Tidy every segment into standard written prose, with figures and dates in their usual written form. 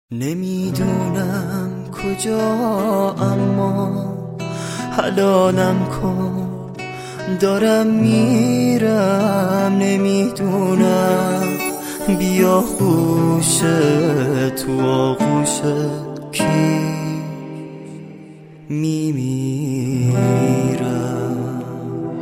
نمیدونم کجا اما حلالم کن، دارم میرم نمیدونم بیا خوش تو آغوش کی میمیرم.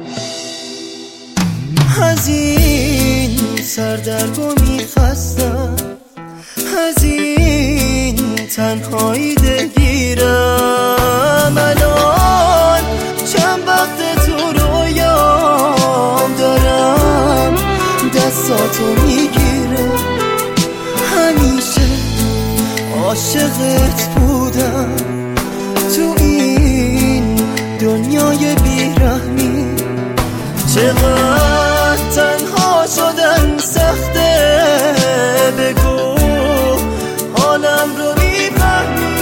از این سردرگمی خستم، از این تنهایی دلگیرم. الان چند وقت تو رویام دارم دستاتو میگیرم. همیشه عاشقت بودم تو این دنیای بیرحمی. چقدر تنها شدن سخته، بگو حالم رو میفهمی.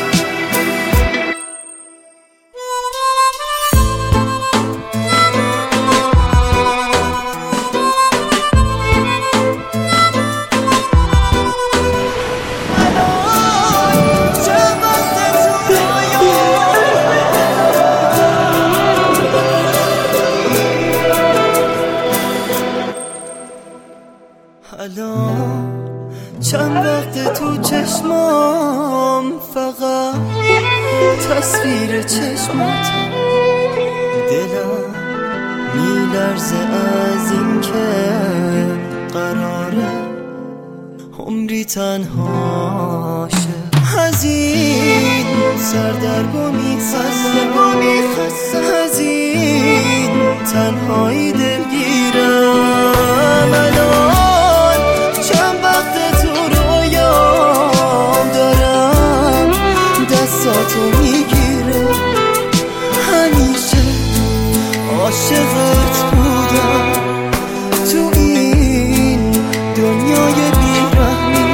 الان چند وقت تو چشمام فقط تصویر چشماتم. دلم میلرزه از این که قراره عمری تنها شه. از این سردرگمی خستم، از این تنهایی دلگیرم. الان چند وقت تو رویام دارم دستاتو میگیرم. همیشه عاشقت بودم تو این دنیای بیرحمی.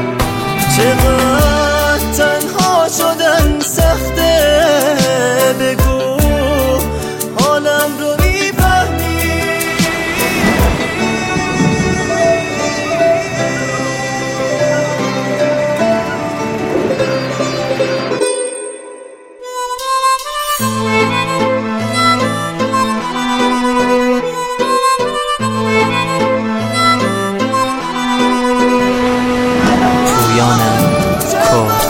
چقدر تنها شدن سخته، بگو حالم رو میفهمی. پویانم کرد،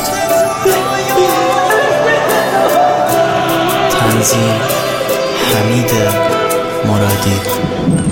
تنظیم حمید مرادی.